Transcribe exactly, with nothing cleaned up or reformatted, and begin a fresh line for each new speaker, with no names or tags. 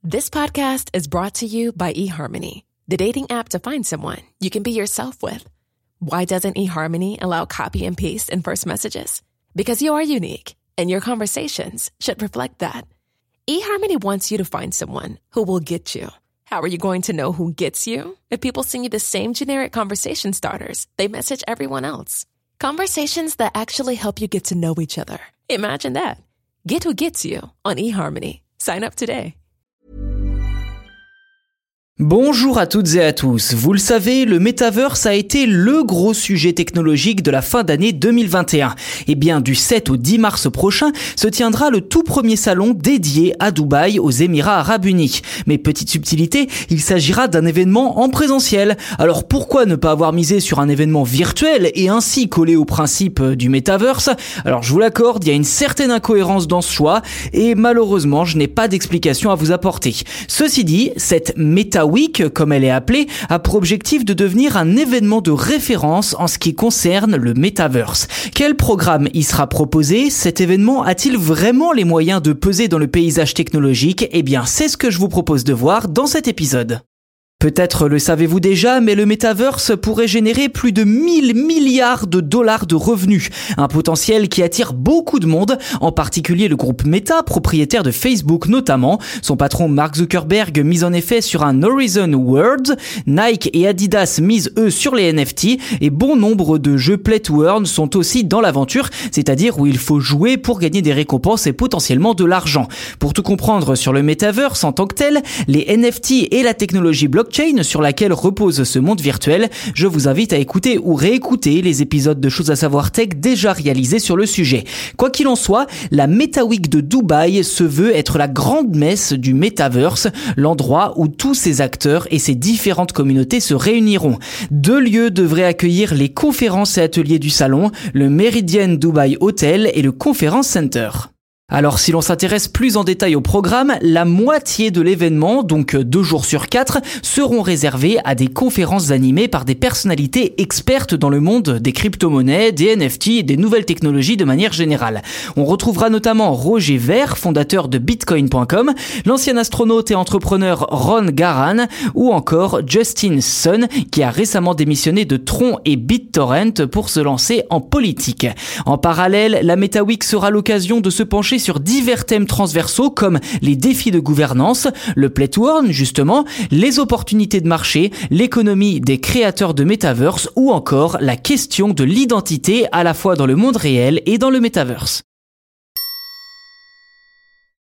This podcast is brought to you by eHarmony, the dating app to find someone you can be yourself with. Why doesn't eHarmony allow copy and paste in first messages? Because you are unique, and your conversations should reflect that. eHarmony wants you to find someone who will get you. How are you going to know who gets you? If people send you the same generic conversation starters, they message everyone else. Conversations that actually help you get to know each other. Imagine that. Get who gets you on eHarmony. Sign up today.
Bonjour à toutes et à tous. Vous le savez, le Metaverse a été le gros sujet technologique de la fin d'année deux mille vingt et un. Et bien, du sept au dix mars prochain, se tiendra le tout premier salon dédié à Dubaï, aux Émirats Arabes Unis. Mais petite subtilité, il s'agira d'un événement en présentiel. Alors pourquoi ne pas avoir misé sur un événement virtuel et ainsi coller au principe du Metaverse? Alors je vous l'accorde, il y a une certaine incohérence dans ce choix et malheureusement, je n'ai pas d'explication à vous apporter. Ceci dit, cette Meta Week, comme elle est appelée, a pour objectif de devenir un événement de référence en ce qui concerne le Metaverse. Quel programme y sera proposé? Cet événement a-t-il vraiment les moyens de peser dans le paysage technologique? Eh bien, c'est ce que je vous propose de voir dans cet épisode. Peut-être le savez-vous déjà, mais le Metaverse pourrait générer plus de mille milliards de dollars de revenus. Un potentiel qui attire beaucoup de monde, en particulier le groupe Meta, propriétaire de Facebook notamment. Son patron Mark Zuckerberg mise en effet sur un Horizon Worlds. Nike et Adidas misent eux sur les N F T et bon nombre de jeux Play to Earn sont aussi dans l'aventure, c'est-à-dire où il faut jouer pour gagner des récompenses et potentiellement de l'argent. Pour tout comprendre sur le Metaverse en tant que tel, les N F T et la technologie blockchain sur laquelle repose ce monde virtuel, je vous invite à écouter ou réécouter les épisodes de Choses à savoir tech déjà réalisés sur le sujet. Quoi qu'il en soit, la Meta Week de Dubaï se veut être la grande messe du Metaverse, l'endroit où tous ces acteurs et ces différentes communautés se réuniront. Deux lieux devraient accueillir les conférences et ateliers du salon, le Meridian Dubai Hotel et le Conference Center. Alors si l'on s'intéresse plus en détail au programme, la moitié de l'événement, donc deux jours sur quatre, seront réservés à des conférences animées par des personnalités expertes dans le monde des crypto-monnaies, des N F T et des nouvelles technologies de manière générale. On retrouvera notamment Roger Ver, fondateur de Bitcoin point com, l'ancien astronaute et entrepreneur Ron Garan, ou encore Justin Sun, qui a récemment démissionné de Tron et BitTorrent pour se lancer en politique. En parallèle, la Meta Week sera l'occasion de se pencher sur divers thèmes transversaux comme les défis de gouvernance, le Play to Earn justement, les opportunités de marché, l'économie des créateurs de Metaverse ou encore la question de l'identité à la fois dans le monde réel et dans le Metaverse.